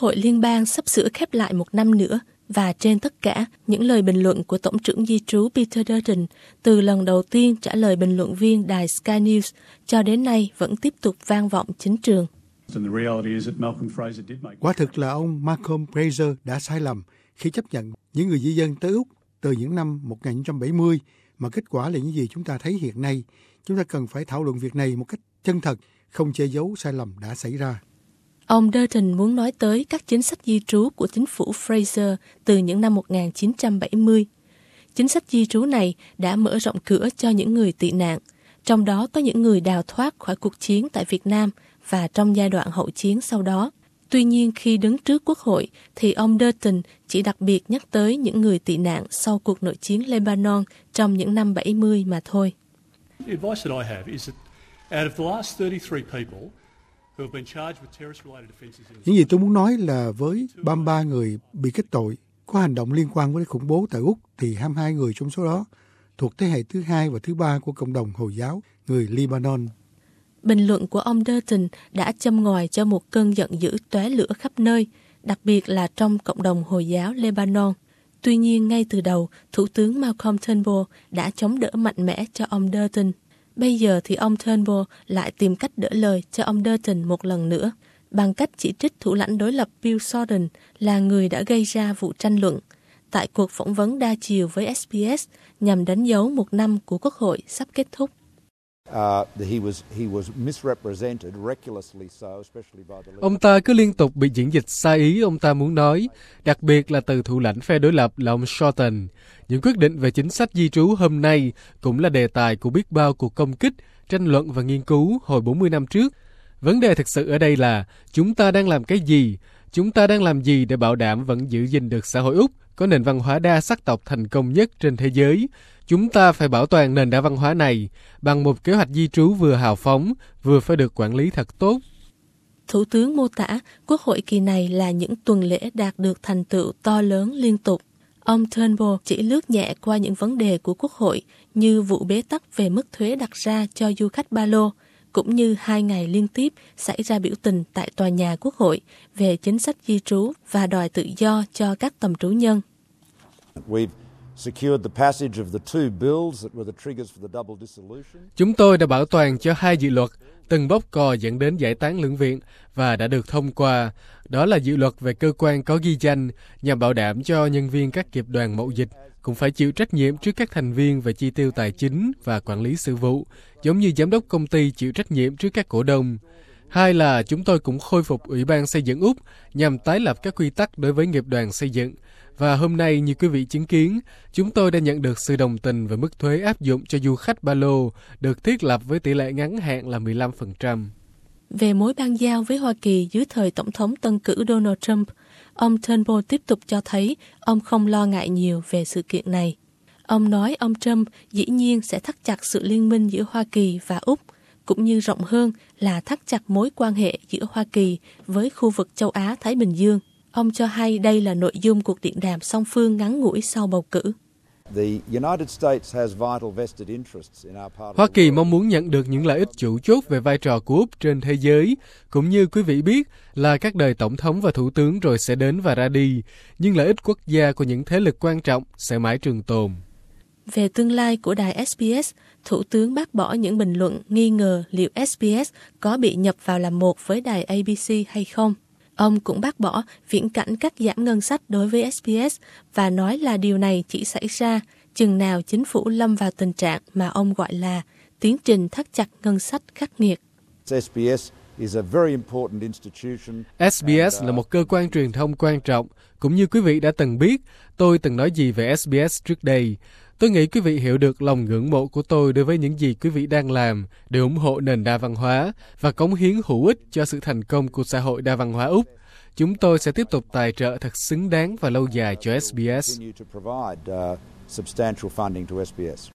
hội liên bang sắp sửa khép lại một năm nữa, và trên tất cả, những lời bình luận của Tổng trưởng di trú Peter Dutton từ lần đầu tiên trả lời bình luận viên đài Sky News cho đến nay vẫn tiếp tục vang vọng chính trường. Quả thực là ông Malcolm Fraser đã sai lầm khi chấp nhận những người di dân tới Úc từ những năm 1970, mà kết quả là những gì chúng ta thấy hiện nay. Chúng ta cần phải thảo luận việc này một cách chân thật, không che giấu sai lầm đã xảy ra. Ông Dutton muốn nói tới các chính sách di trú của chính phủ Fraser từ những năm 1970. Chính sách di trú này đã mở rộng cửa cho những người tị nạn, trong đó có những người đào thoát khỏi cuộc chiến tại Việt Nam và trong giai đoạn hậu chiến sau đó. Tuy nhiên, khi đứng trước Quốc hội, thì ông Dutton chỉ đặc biệt nhắc tới những người tị nạn sau cuộc nội chiến Lebanon trong những năm 70 mà thôi. Những gì tôi muốn nói là với 33 người bị kết tội có hành động liên quan với khủng bố tại Úc, thì 22 người trong số đó thuộc thế hệ thứ 2 và thứ 3 của cộng đồng Hồi giáo người Lebanon. Bình luận của ông Dutton đã châm ngòi cho một cơn giận dữ tóe lửa khắp nơi, đặc biệt là trong cộng đồng Hồi giáo Lebanon. Tuy nhiên, ngay từ đầu, Thủ tướng Malcolm Turnbull đã chống đỡ mạnh mẽ cho ông Dutton. Bây giờ thì ông Turnbull lại tìm cách đỡ lời cho ông Dutton một lần nữa, bằng cách chỉ trích thủ lãnh đối lập Bill Shorten là người đã gây ra vụ tranh luận tại cuộc phỏng vấn đa chiều với SBS nhằm đánh dấu một năm của Quốc hội sắp kết thúc. Ông ta cứ liên tục bị diễn dịch sai ý ông ta muốn nói, đặc biệt là từ thủ lãnh phe đối lập là ông Shorten. Những quyết định về chính sách di trú hôm nay cũng là đề tài của biết bao cuộc công kích, tranh luận và nghiên cứu hồi 40 năm trước. Vấn đề thực sự ở đây là chúng ta đang làm cái gì? Chúng ta đang làm gì để bảo đảm vẫn giữ gìn được xã hội Úc có nền văn hóa đa sắc tộc thành công nhất trên thế giới? Chúng ta phải bảo toàn nền đa văn hóa này bằng một kế hoạch di trú vừa hào phóng, vừa phải được quản lý thật tốt. Thủ tướng mô tả Quốc hội kỳ này là những tuần lễ đạt được thành tựu to lớn liên tục. Ông Turnbull chỉ lướt nhẹ qua những vấn đề của Quốc hội như vụ bế tắc về mức thuế đặt ra cho du khách Ba Lô, cũng như 2 ngày liên tiếp xảy ra biểu tình tại tòa nhà Quốc hội về chính sách di trú và đòi tự do cho các tầm trú nhân. Chúng tôi đã bảo toàn cho 2 dự luật từng bóc cò dẫn đến giải tán lưỡng viện và đã được thông qua. Đó là dự luật về cơ quan có ghi danh nhằm bảo đảm cho nhân viên các nghiệp đoàn mậu dịch cũng phải chịu trách nhiệm trước các thành viên về chi tiêu tài chính và quản lý sự vụ, giống như giám đốc công ty chịu trách nhiệm trước các cổ đông. 2 là chúng tôi cũng khôi phục Ủy ban Xây dựng Úc nhằm tái lập các quy tắc đối với nghiệp đoàn xây dựng. Và hôm nay, như quý vị chứng kiến, chúng tôi đã nhận được sự đồng tình về mức thuế áp dụng cho du khách Ba Lô được thiết lập với tỷ lệ ngắn hạn là 15%. Về mối bang giao với Hoa Kỳ dưới thời Tổng thống tân cử Donald Trump, ông Turnbull tiếp tục cho thấy ông không lo ngại nhiều về sự kiện này. Ông nói ông Trump dĩ nhiên sẽ thắt chặt sự liên minh giữa Hoa Kỳ và Úc, cũng như rộng hơn là thắt chặt mối quan hệ giữa Hoa Kỳ với khu vực châu Á-Thái Bình Dương. Ông cho hay đây là nội dung cuộc điện đàm song phương ngắn ngủi sau bầu cử. Hoa Kỳ mong muốn nhận được những lợi ích chủ chốt về vai trò của Úc trên thế giới, cũng như quý vị biết là các đời tổng thống và thủ tướng rồi sẽ đến và ra đi, nhưng lợi ích quốc gia của những thế lực quan trọng sẽ mãi trường tồn. Về tương lai của đài SBS, Thủ tướng bác bỏ những bình luận nghi ngờ liệu SBS có bị nhập vào làm một với đài ABC hay không. Ông cũng bác bỏ viễn cảnh cắt giảm ngân sách đối với SBS và nói là điều này chỉ xảy ra chừng nào chính phủ lâm vào tình trạng mà ông gọi là tiến trình thắt chặt ngân sách khắc nghiệt. SBS là một cơ quan truyền thông quan trọng. Cũng như quý vị đã từng biết, tôi từng nói gì về SBS trước đây. Tôi nghĩ quý vị hiểu được lòng ngưỡng mộ của tôi đối với những gì quý vị đang làm để ủng hộ nền đa văn hóa và cống hiến hữu ích cho sự thành công của xã hội đa văn hóa Úc. Chúng tôi sẽ tiếp tục tài trợ thật xứng đáng và lâu dài cho SBS.